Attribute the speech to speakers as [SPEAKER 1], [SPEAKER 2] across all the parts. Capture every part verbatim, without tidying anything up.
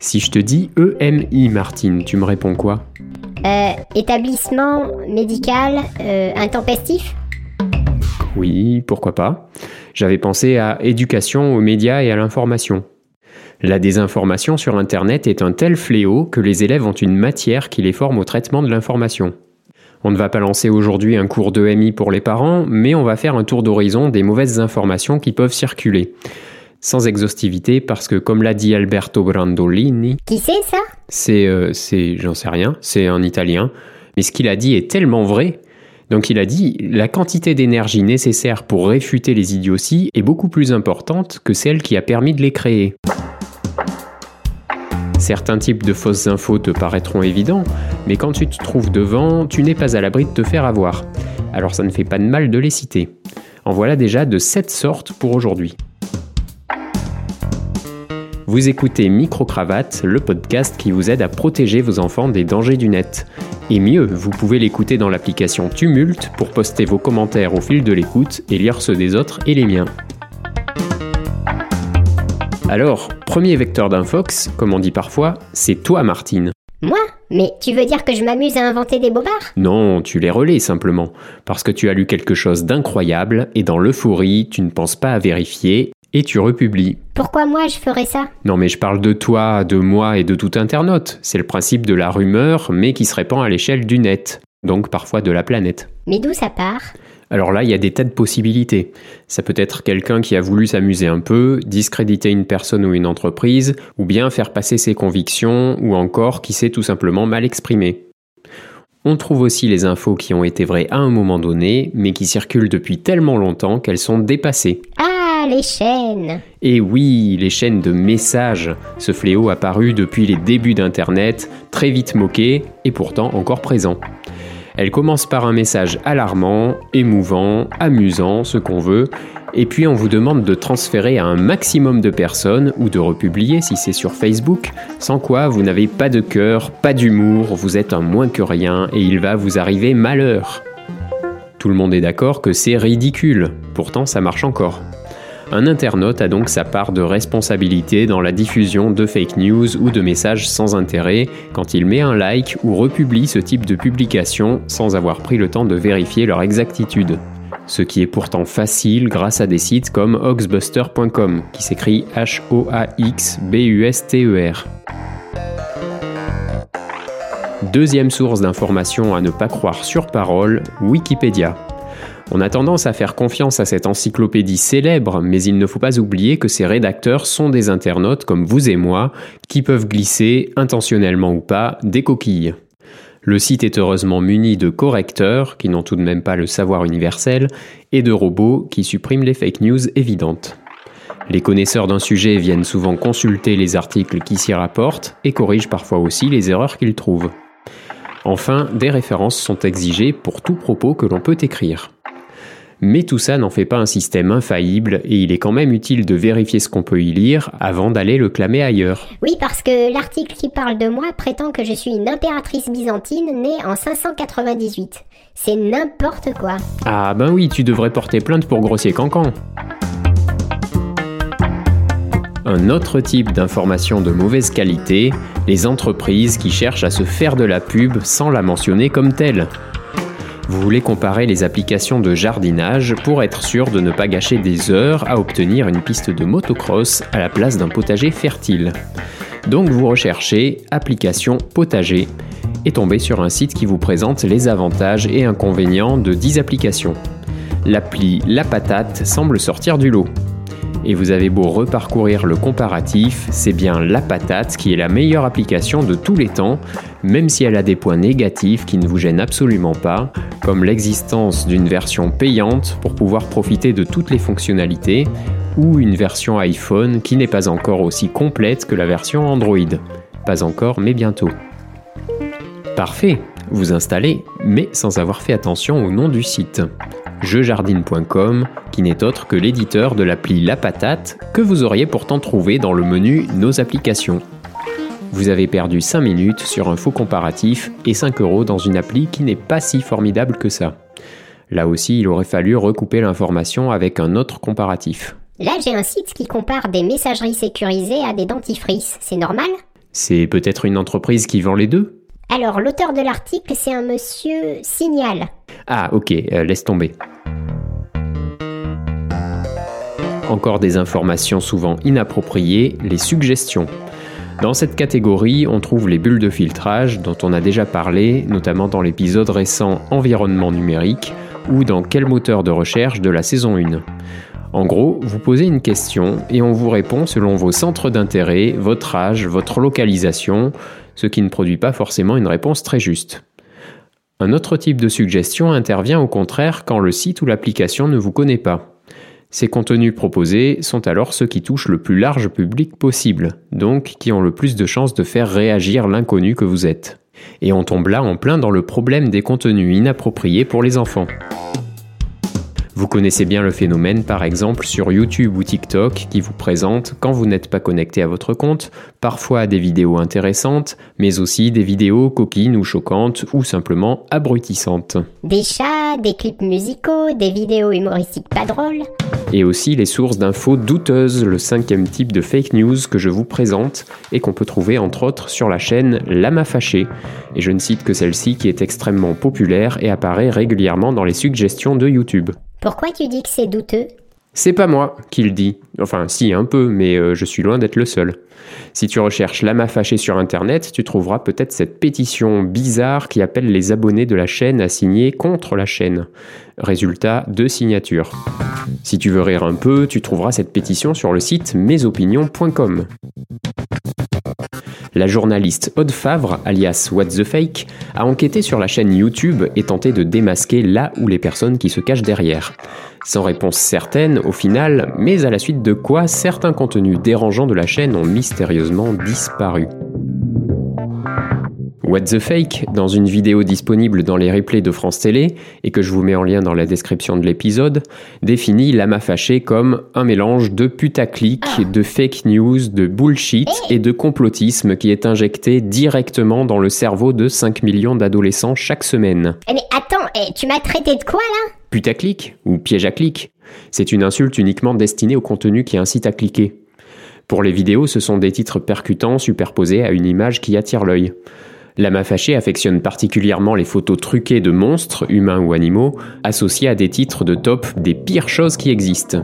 [SPEAKER 1] Si je te dis E M I, Martine, tu me réponds quoi ?
[SPEAKER 2] Euh, établissement médical euh, intempestif ?
[SPEAKER 1] Oui, pourquoi pas. J'avais pensé à éducation aux médias et à l'information. La désinformation sur Internet est un tel fléau que les élèves ont une matière qui les forme au traitement de l'information. On ne va pas lancer aujourd'hui un cours d'E M I pour les parents, mais on va faire un tour d'horizon des mauvaises informations qui peuvent circuler. Sans exhaustivité, parce que comme l'a dit Alberto Brandolini...
[SPEAKER 2] Qui c'est ça ?
[SPEAKER 1] C'est, euh, c'est, j'en sais rien, c'est un Italien. Mais ce qu'il a dit est tellement vrai. Donc il a dit, la quantité d'énergie nécessaire pour réfuter les idioties est beaucoup plus importante que celle qui a permis de les créer. Certains types de fausses infos te paraîtront évidents, mais quand tu te trouves devant, tu n'es pas à l'abri de te faire avoir. Alors ça ne fait pas de mal de les citer. En voilà déjà de sept sortes pour aujourd'hui. Vous écoutez Micro-Cravate, le podcast qui vous aide à protéger vos enfants des dangers du net. Et mieux, vous pouvez l'écouter dans l'application Tumult pour poster vos commentaires au fil de l'écoute et lire ceux des autres et les miens. Alors, premier vecteur d'infox, comme on dit parfois, c'est toi, Martine.
[SPEAKER 2] Moi ? Mais tu veux dire que je m'amuse à inventer des bobards ?
[SPEAKER 1] Non, tu les relais simplement, parce que tu as lu quelque chose d'incroyable et dans l'euphorie, tu ne penses pas à vérifier et tu republies.
[SPEAKER 2] Pourquoi moi je ferais ça ?
[SPEAKER 1] Non mais je parle de toi, de moi et de tout internaute. C'est le principe de la rumeur, mais qui se répand à l'échelle du net, donc parfois de la planète.
[SPEAKER 2] Mais d'où ça part ?
[SPEAKER 1] Alors là, il y a des tas de possibilités. Ça peut être quelqu'un qui a voulu s'amuser un peu, discréditer une personne ou une entreprise, ou bien faire passer ses convictions, ou encore qui s'est tout simplement mal exprimé. On trouve aussi les infos qui ont été vraies à un moment donné, mais qui circulent depuis tellement longtemps qu'elles sont dépassées.
[SPEAKER 2] Ah, les chaînes !
[SPEAKER 1] Et oui, les chaînes de messages, ce fléau apparu depuis les débuts d'Internet, très vite moqué, et pourtant encore présent. Elle commence par un message alarmant, émouvant, amusant, ce qu'on veut, et puis on vous demande de transférer à un maximum de personnes ou de republier si c'est sur Facebook, sans quoi vous n'avez pas de cœur, pas d'humour, vous êtes un moins que rien et il va vous arriver malheur. Tout le monde est d'accord que c'est ridicule, pourtant ça marche encore. Un internaute a donc sa part de responsabilité dans la diffusion de fake news ou de messages sans intérêt quand il met un like ou republie ce type de publication sans avoir pris le temps de vérifier leur exactitude. Ce qui est pourtant facile grâce à des sites comme hoaxbuster point com, qui s'écrit H O A X B U S T E R. Deuxième source d'information à ne pas croire sur parole, Wikipédia. On a tendance à faire confiance à cette encyclopédie célèbre, mais il ne faut pas oublier que ses rédacteurs sont des internautes comme vous et moi, qui peuvent glisser, intentionnellement ou pas, des coquilles. Le site est heureusement muni de correcteurs, qui n'ont tout de même pas le savoir universel, et de robots qui suppriment les fake news évidentes. Les connaisseurs d'un sujet viennent souvent consulter les articles qui s'y rapportent et corrigent parfois aussi les erreurs qu'ils trouvent. Enfin, des références sont exigées pour tout propos que l'on peut écrire. Mais tout ça n'en fait pas un système infaillible et il est quand même utile de vérifier ce qu'on peut y lire avant d'aller le clamer ailleurs.
[SPEAKER 2] Oui, parce que l'article qui parle de moi prétend que je suis une impératrice byzantine née en cinq cent quatre-vingt-dix-huit. C'est n'importe quoi.
[SPEAKER 1] Ah ben oui, tu devrais porter plainte pour grossier cancan. Un autre type d'information de mauvaise qualité, les entreprises qui cherchent à se faire de la pub sans la mentionner comme telle. Vous voulez comparer les applications de jardinage pour être sûr de ne pas gâcher des heures à obtenir une piste de motocross à la place d'un potager fertile. Donc vous recherchez « application potager » et tombez sur un site qui vous présente les avantages et inconvénients de dix applications. L'appli La Patate semble sortir du lot. Et vous avez beau reparcourir le comparatif, c'est bien La Patate qui est la meilleure application de tous les temps, même si elle a des points négatifs qui ne vous gênent absolument pas, comme l'existence d'une version payante pour pouvoir profiter de toutes les fonctionnalités, ou une version iPhone qui n'est pas encore aussi complète que la version Android. Pas encore, mais bientôt. Parfait, vous installez, mais sans avoir fait attention au nom du site. je jardine point com, qui n'est autre que l'éditeur de l'appli La Patate, que vous auriez pourtant trouvé dans le menu Nos applications. Vous avez perdu cinq minutes sur un faux comparatif et cinq euros dans une appli qui n'est pas si formidable que ça. Là aussi, il aurait fallu recouper l'information avec un autre comparatif.
[SPEAKER 2] Là, j'ai un site qui compare des messageries sécurisées à des dentifrices, c'est normal ?
[SPEAKER 1] C'est peut-être une entreprise qui vend les deux ?
[SPEAKER 2] Alors, l'auteur de l'article, c'est un monsieur Signal.
[SPEAKER 1] Ah, ok, euh, laisse tomber. Encore des informations souvent inappropriées, les suggestions. Dans cette catégorie, on trouve les bulles de filtrage dont on a déjà parlé, notamment dans l'épisode récent Environnement numérique ou dans Quel moteur de recherche de la saison un. En gros, vous posez une question et on vous répond selon vos centres d'intérêt, votre âge, votre localisation, ce qui ne produit pas forcément une réponse très juste. Un autre type de suggestion intervient au contraire quand le site ou l'application ne vous connaît pas. Ces contenus proposés sont alors ceux qui touchent le plus large public possible, donc qui ont le plus de chances de faire réagir l'inconnu que vous êtes. Et on tombe là en plein dans le problème des contenus inappropriés pour les enfants. Vous connaissez bien le phénomène par exemple sur YouTube ou TikTok qui vous présente, quand vous n'êtes pas connecté à votre compte, parfois des vidéos intéressantes, mais aussi des vidéos coquines ou choquantes ou simplement abrutissantes.
[SPEAKER 2] Des chats, des clips musicaux, des vidéos humoristiques pas drôles.
[SPEAKER 1] Et aussi les sources d'infos douteuses, le cinquième type de fake news que je vous présente et qu'on peut trouver entre autres sur la chaîne Lama Fâché. Et je ne cite que celle-ci qui est extrêmement populaire et apparaît régulièrement dans les suggestions de YouTube.
[SPEAKER 2] Pourquoi tu dis que c'est douteux ?
[SPEAKER 1] C'est pas moi qui le dis. Enfin, si, un peu, mais euh, je suis loin d'être le seul. Si tu recherches Lama Fâché sur Internet, tu trouveras peut-être cette pétition bizarre qui appelle les abonnés de la chaîne à signer contre la chaîne. Résultat, deux signatures. Si tu veux rire un peu, tu trouveras cette pétition sur le site mesopinions point com. La journaliste Aude Favre, alias What the Fake, a enquêté sur la chaîne YouTube et tenté de démasquer là où les personnes qui se cachent derrière. Sans réponse certaine, au final, mais à la suite de quoi certains contenus dérangeants de la chaîne ont mystérieusement disparu. What the Fake, dans une vidéo disponible dans les replays de France Télé, et que je vous mets en lien dans la description de l'épisode, définit Lama Fâché comme un mélange de putaclic, de fake news, de bullshit et de complotisme qui est injecté directement dans le cerveau de cinq millions d'adolescents chaque semaine.
[SPEAKER 2] Mais attends, tu m'as traité de quoi là ?
[SPEAKER 1] Putaclic ou piège à clic. C'est une insulte uniquement destinée au contenu qui incite à cliquer. Pour les vidéos, ce sont des titres percutants superposés à une image qui attire l'œil. Lama Fâché affectionne particulièrement les photos truquées de monstres, humains ou animaux, associées à des titres de top des pires choses qui existent.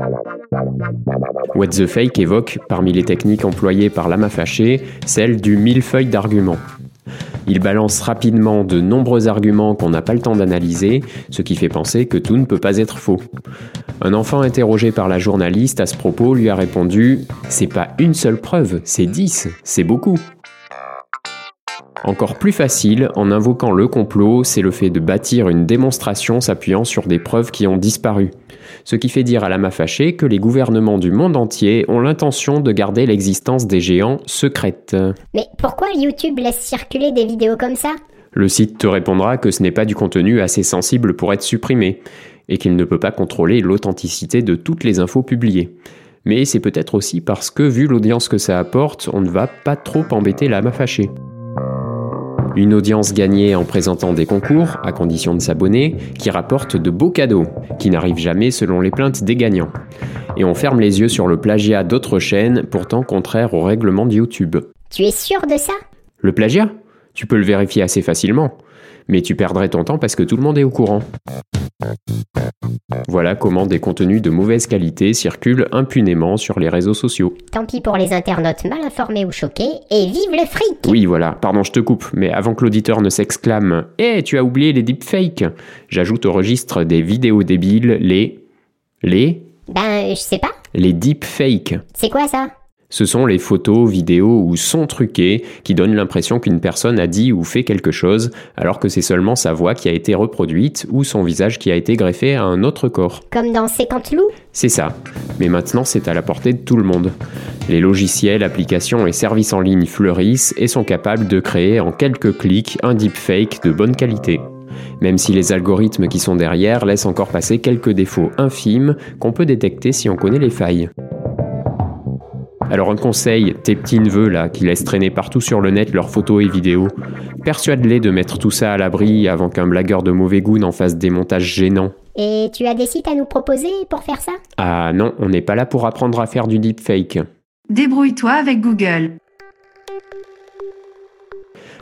[SPEAKER 1] What the Fake évoque, parmi les techniques employées par Lama Fâché, celle du millefeuille d'arguments. Il balance rapidement de nombreux arguments qu'on n'a pas le temps d'analyser, ce qui fait penser que tout ne peut pas être faux. Un enfant interrogé par la journaliste à ce propos lui a répondu « C'est pas une seule preuve, c'est dix, c'est beaucoup ». Encore plus facile, en invoquant le complot, c'est le fait de bâtir une démonstration s'appuyant sur des preuves qui ont disparu. Ce qui fait dire à Lama Fâché que les gouvernements du monde entier ont l'intention de garder l'existence des géants secrète.
[SPEAKER 2] Mais pourquoi YouTube laisse circuler des vidéos comme ça ?
[SPEAKER 1] Le site te répondra que ce n'est pas du contenu assez sensible pour être supprimé, et qu'il ne peut pas contrôler l'authenticité de toutes les infos publiées. Mais c'est peut-être aussi parce que, vu l'audience que ça apporte, on ne va pas trop embêter Lama Fâché. Une audience gagnée en présentant des concours, à condition de s'abonner, qui rapportent de beaux cadeaux, qui n'arrivent jamais selon les plaintes des gagnants. Et on ferme les yeux sur le plagiat d'autres chaînes, pourtant contraires au règlement de YouTube.
[SPEAKER 2] Tu es sûr de ça ?
[SPEAKER 1] Le plagiat ? Tu peux le vérifier assez facilement. Mais tu perdrais ton temps parce que tout le monde est au courant. Voilà comment des contenus de mauvaise qualité circulent impunément sur les réseaux sociaux.
[SPEAKER 2] Tant pis pour les internautes mal informés ou choqués, et vive le fric !
[SPEAKER 1] Oui, voilà, pardon, je te coupe, mais avant que l'auditeur ne s'exclame « Eh, tu as oublié les deepfakes !» j'ajoute au registre des vidéos débiles les... Les...
[SPEAKER 2] Ben, je sais pas.
[SPEAKER 1] Les deepfakes.
[SPEAKER 2] C'est quoi ça ?
[SPEAKER 1] Ce sont les photos, vidéos ou sons truqués qui donnent l'impression qu'une personne a dit ou fait quelque chose, alors que c'est seulement sa voix qui a été reproduite ou son visage qui a été greffé à un autre corps.
[SPEAKER 2] Comme dans cinquante loups ?
[SPEAKER 1] C'est ça. Mais maintenant, c'est à la portée de tout le monde. Les logiciels, applications et services en ligne fleurissent et sont capables de créer en quelques clics un deepfake de bonne qualité. Même si les algorithmes qui sont derrière laissent encore passer quelques défauts infimes qu'on peut détecter si on connaît les failles. Alors un conseil, tes petits neveux là, qui laissent traîner partout sur le net leurs photos et vidéos, persuade-les de mettre tout ça à l'abri avant qu'un blagueur de mauvais goût n'en fasse des montages gênants.
[SPEAKER 2] Et tu as des sites à nous proposer pour faire ça ?
[SPEAKER 1] Ah non, on n'est pas là pour apprendre à faire du deepfake.
[SPEAKER 3] Débrouille-toi avec Google.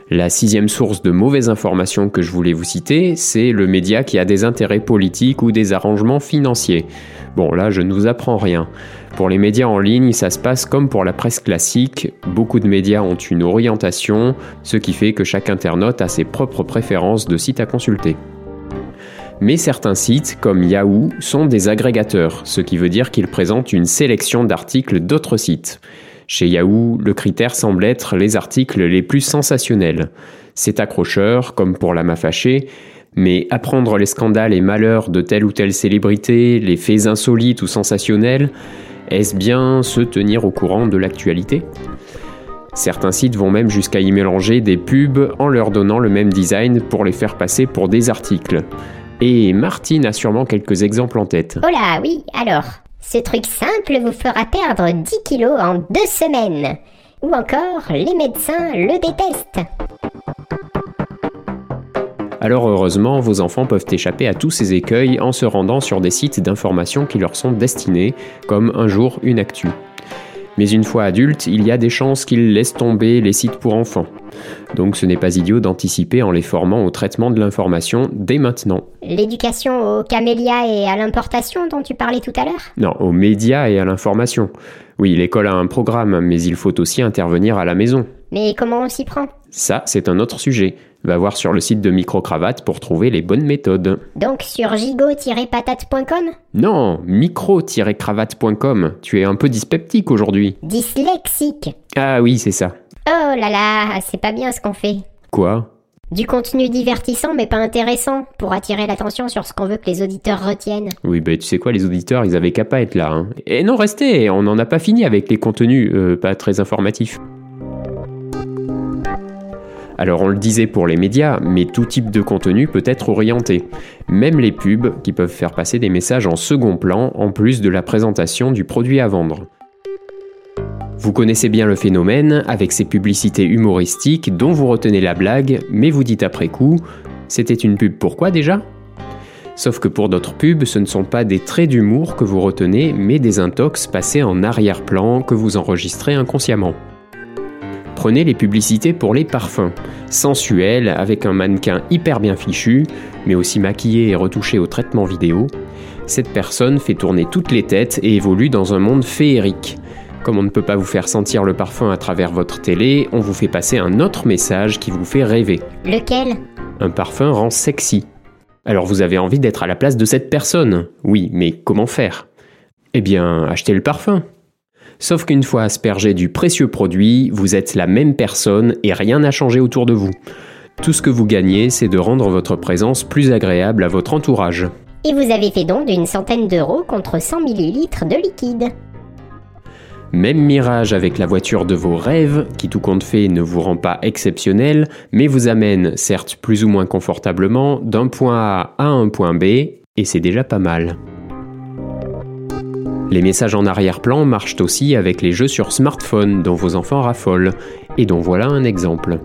[SPEAKER 1] La sixième source de mauvaises informations que je voulais vous citer, c'est le média qui a des intérêts politiques ou des arrangements financiers. Bon, là, je ne vous apprends rien. Pour les médias en ligne, ça se passe comme pour la presse classique. Beaucoup de médias ont une orientation, ce qui fait que chaque internaute a ses propres préférences de sites à consulter. Mais certains sites, comme Yahoo, sont des agrégateurs, ce qui veut dire qu'ils présentent une sélection d'articles d'autres sites. Chez Yahoo, le critère semble être les articles les plus sensationnels. C'est accrocheur, comme pour La Main Fâchée, mais apprendre les scandales et malheurs de telle ou telle célébrité, les faits insolites ou sensationnels, est-ce bien se tenir au courant de l'actualité ? Certains sites vont même jusqu'à y mélanger des pubs en leur donnant le même design pour les faire passer pour des articles. Et Martine a sûrement quelques exemples en tête.
[SPEAKER 2] Oh là, oui, alors, ce truc simple vous fera perdre dix kilos en deux semaines. Ou encore, les médecins le détestent.
[SPEAKER 1] Alors heureusement, vos enfants peuvent échapper à tous ces écueils en se rendant sur des sites d'information qui leur sont destinés, comme Un Jour, Une Actu. Mais une fois adultes, il y a des chances qu'ils laissent tomber les sites pour enfants. Donc ce n'est pas idiot d'anticiper en les formant au traitement de l'information dès maintenant.
[SPEAKER 2] L'éducation aux camélias et à l'importation dont tu parlais tout à l'heure ?
[SPEAKER 1] Non, aux médias et à l'information. Oui, l'école a un programme, mais il faut aussi intervenir à la maison.
[SPEAKER 2] Mais comment on s'y prend ?
[SPEAKER 1] Ça, c'est un autre sujet. Va voir sur le site de Microcravate pour trouver les bonnes méthodes.
[SPEAKER 2] Donc sur gigot tiret patate point com ?
[SPEAKER 1] Non, micro tiret cravate point com. Tu es un peu dyspeptique aujourd'hui.
[SPEAKER 2] Dyslexique.
[SPEAKER 1] Ah oui, c'est ça.
[SPEAKER 2] Oh là là, c'est pas bien ce qu'on fait.
[SPEAKER 1] Quoi ?
[SPEAKER 2] Du contenu divertissant mais pas intéressant, pour attirer l'attention sur ce qu'on veut que les auditeurs retiennent.
[SPEAKER 1] Oui, bah tu sais quoi, les auditeurs, ils avaient qu'à pas être là. Hein. Et non, restez, on n'en a pas fini avec les contenus euh, pas très informatifs. Alors on le disait pour les médias, mais tout type de contenu peut être orienté. Même les pubs, qui peuvent faire passer des messages en second plan, en plus de la présentation du produit à vendre. Vous connaissez bien le phénomène, avec ces publicités humoristiques dont vous retenez la blague, mais vous dites après coup « C'était une pub pour quoi déjà ?» Sauf que pour d'autres pubs, ce ne sont pas des traits d'humour que vous retenez, mais des intox passés en arrière-plan que vous enregistrez inconsciemment. Prenez les publicités pour les parfums. Sensuelles, avec un mannequin hyper bien fichu, mais aussi maquillé et retouché au traitement vidéo. Cette personne fait tourner toutes les têtes et évolue dans un monde féerique. Comme on ne peut pas vous faire sentir le parfum à travers votre télé, on vous fait passer un autre message qui vous fait rêver.
[SPEAKER 2] Lequel ?
[SPEAKER 1] Un parfum rend sexy. Alors vous avez envie d'être à la place de cette personne. Oui, mais comment faire ? Eh bien, achetez le parfum. Sauf qu'une fois aspergé du précieux produit, vous êtes la même personne et rien n'a changé autour de vous. Tout ce que vous gagnez, c'est de rendre votre présence plus agréable à votre entourage.
[SPEAKER 2] Et vous avez fait don d'une centaine d'euros contre cent millilitres de liquide.
[SPEAKER 1] Même mirage avec la voiture de vos rêves, qui tout compte fait ne vous rend pas exceptionnel, mais vous amène, certes plus ou moins confortablement, d'un point A à un point B, et c'est déjà pas mal. Les messages en arrière-plan marchent aussi avec les jeux sur smartphone dont vos enfants raffolent, et dont voilà un exemple.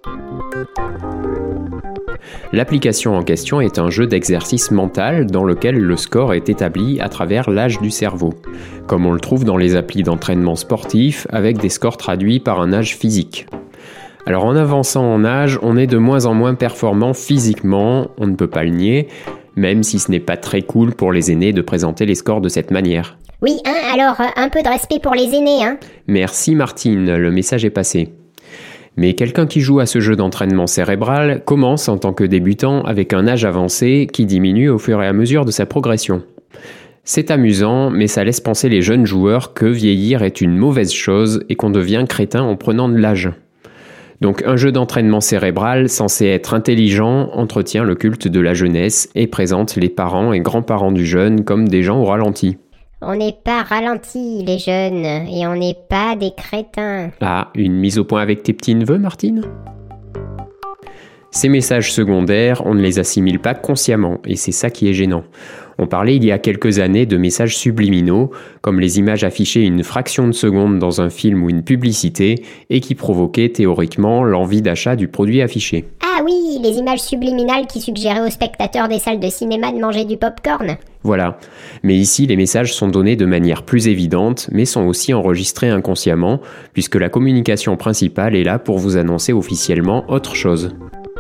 [SPEAKER 1] L'application en question est un jeu d'exercice mental dans lequel le score est établi à travers l'âge du cerveau, comme on le trouve dans les applis d'entraînement sportif avec des scores traduits par un âge physique. Alors en avançant en âge, on est de moins en moins performant physiquement, on ne peut pas le nier, même si ce n'est pas très cool pour les aînés de présenter les scores de cette manière.
[SPEAKER 2] Oui, hein, alors un peu de respect pour les aînés, hein.
[SPEAKER 1] Merci Martine, le message est passé. Mais quelqu'un qui joue à ce jeu d'entraînement cérébral commence en tant que débutant avec un âge avancé qui diminue au fur et à mesure de sa progression. C'est amusant, mais ça laisse penser les jeunes joueurs que vieillir est une mauvaise chose et qu'on devient crétin en prenant de l'âge. Donc un jeu d'entraînement cérébral censé être intelligent entretient le culte de la jeunesse et présente les parents et grands-parents du jeune comme des gens au ralenti.
[SPEAKER 2] On n'est pas ralentis, les jeunes, et on n'est pas des crétins.
[SPEAKER 1] Ah, une mise au point avec tes petits-neveux, Martine ? Ces messages secondaires, on ne les assimile pas consciemment, et c'est ça qui est gênant. On parlait il y a quelques années de messages subliminaux, comme les images affichées une fraction de seconde dans un film ou une publicité, et qui provoquaient théoriquement l'envie d'achat du produit affiché.
[SPEAKER 2] Ah Ah oui, les images subliminales qui suggéraient aux spectateurs des salles de cinéma de manger du pop-corn.
[SPEAKER 1] Voilà. Mais ici, les messages sont donnés de manière plus évidente, mais sont aussi enregistrés inconsciemment, puisque la communication principale est là pour vous annoncer officiellement autre chose.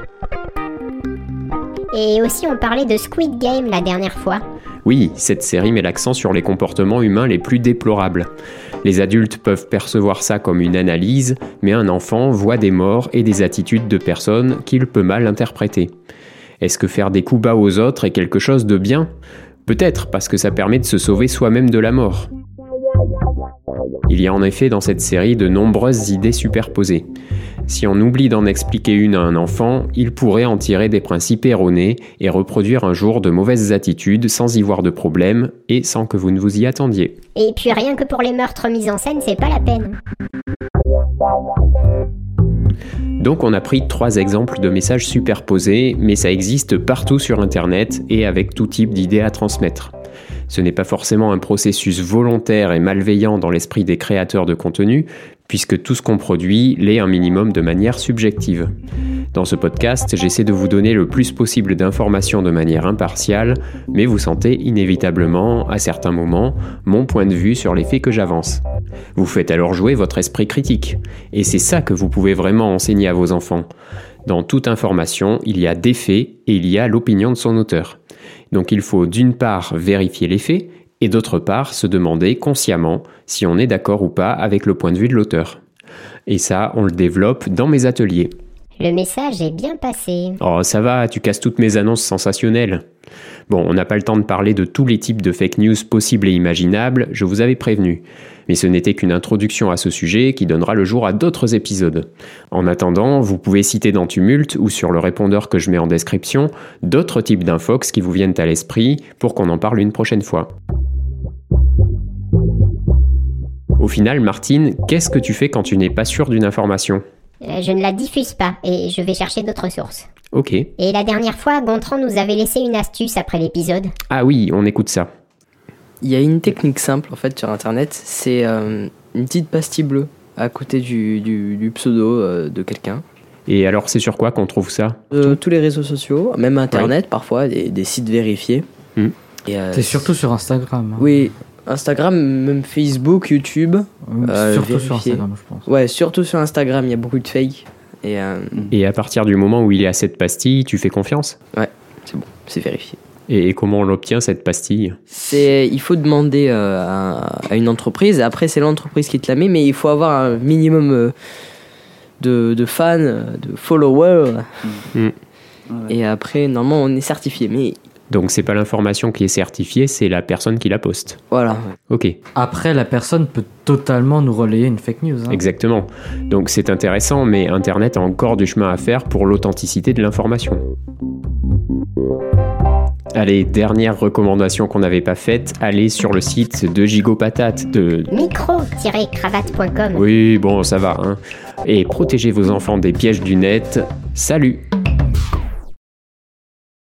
[SPEAKER 2] Et aussi on parlait de Squid Game la dernière fois.
[SPEAKER 1] Oui, cette série met l'accent sur les comportements humains les plus déplorables. Les adultes peuvent percevoir ça comme une analyse, mais un enfant voit des morts et des attitudes de personnes qu'il peut mal interpréter. Est-ce que faire des coups bas aux autres est quelque chose de bien ? Peut-être, parce que ça permet de se sauver soi-même de la mort. Il y a en effet dans cette série de nombreuses idées superposées. Si on oublie d'en expliquer une à un enfant, il pourrait en tirer des principes erronés et reproduire un jour de mauvaises attitudes sans y voir de problème et sans que vous ne vous y attendiez.
[SPEAKER 2] Et puis rien que pour les meurtres mis en scène, c'est pas la peine.
[SPEAKER 1] Donc on a pris trois exemples de messages superposés, mais ça existe partout sur Internet et avec tout type d'idées à transmettre. Ce n'est pas forcément un processus volontaire et malveillant dans l'esprit des créateurs de contenu, puisque tout ce qu'on produit l'est un minimum de manière subjective. Dans ce podcast, j'essaie de vous donner le plus possible d'informations de manière impartiale, mais vous sentez inévitablement, à certains moments, mon point de vue sur les faits que j'avance. Vous faites alors jouer votre esprit critique, et c'est ça que vous pouvez vraiment enseigner à vos enfants. Dans toute information, il y a des faits et il y a l'opinion de son auteur. Donc il faut d'une part vérifier les faits, et d'autre part se demander consciemment si on est d'accord ou pas avec le point de vue de l'auteur. Et ça, on le développe dans mes ateliers.
[SPEAKER 2] Le message est bien passé.
[SPEAKER 1] Oh, ça va, tu casses toutes mes annonces sensationnelles. Bon, on n'a pas le temps de parler de tous les types de fake news possibles et imaginables, je vous avais prévenu. Mais ce n'était qu'une introduction à ce sujet qui donnera le jour à d'autres épisodes. En attendant, vous pouvez citer dans Tumult ou sur le répondeur que je mets en description d'autres types d'infox qui vous viennent à l'esprit pour qu'on en parle une prochaine fois. Au final, Martine, qu'est-ce que tu fais quand tu n'es pas sûr d'une information ?
[SPEAKER 2] Euh, je ne la diffuse pas et je vais chercher d'autres sources.
[SPEAKER 1] Ok.
[SPEAKER 2] Et la dernière fois, Gontran nous avait laissé une astuce après l'épisode.
[SPEAKER 1] Ah oui, on écoute ça.
[SPEAKER 3] Il y a une technique simple en fait sur internet, c'est euh, une petite pastille bleue à côté du, du, du pseudo euh, de quelqu'un.
[SPEAKER 1] Et alors c'est sur quoi qu'on trouve ça ?
[SPEAKER 3] euh, Tous les réseaux sociaux, même internet
[SPEAKER 1] ouais.
[SPEAKER 3] parfois, des, des sites vérifiés.
[SPEAKER 1] Mmh.
[SPEAKER 3] Et, euh,
[SPEAKER 4] c'est surtout sur Instagram. Hein.
[SPEAKER 3] Oui, Instagram, même Facebook, YouTube.
[SPEAKER 4] Euh, surtout
[SPEAKER 3] vérifié.
[SPEAKER 4] sur Instagram, je pense.
[SPEAKER 3] Ouais, surtout sur Instagram, il y a beaucoup de fake. Et, euh,
[SPEAKER 1] et à partir du moment où il est à cette pastille, tu fais confiance ?
[SPEAKER 3] Ouais, c'est bon, c'est vérifié.
[SPEAKER 1] Et comment on l'obtient, cette pastille ?
[SPEAKER 3] C'est, il faut demander euh, à, à une entreprise. Après, c'est l'entreprise qui te la met, mais il faut avoir un minimum euh, de, de fans, de followers.
[SPEAKER 1] Mmh.
[SPEAKER 3] Et après, normalement, on est certifié. Mais...
[SPEAKER 1] Donc, c'est pas l'information qui est certifiée, c'est la personne qui la poste.
[SPEAKER 3] Voilà.
[SPEAKER 1] Ok.
[SPEAKER 4] Après, la personne peut totalement nous relayer une fake news. Hein.
[SPEAKER 1] Exactement. Donc, c'est intéressant, mais Internet a encore du chemin à faire pour l'authenticité de l'information. Allez, dernière recommandation qu'on n'avait pas faite, allez sur le site de Gigopatate de...
[SPEAKER 2] micro tiret cravate point com.
[SPEAKER 1] Oui, bon, ça va, hein. Et protégez vos enfants des pièges du net. Salut!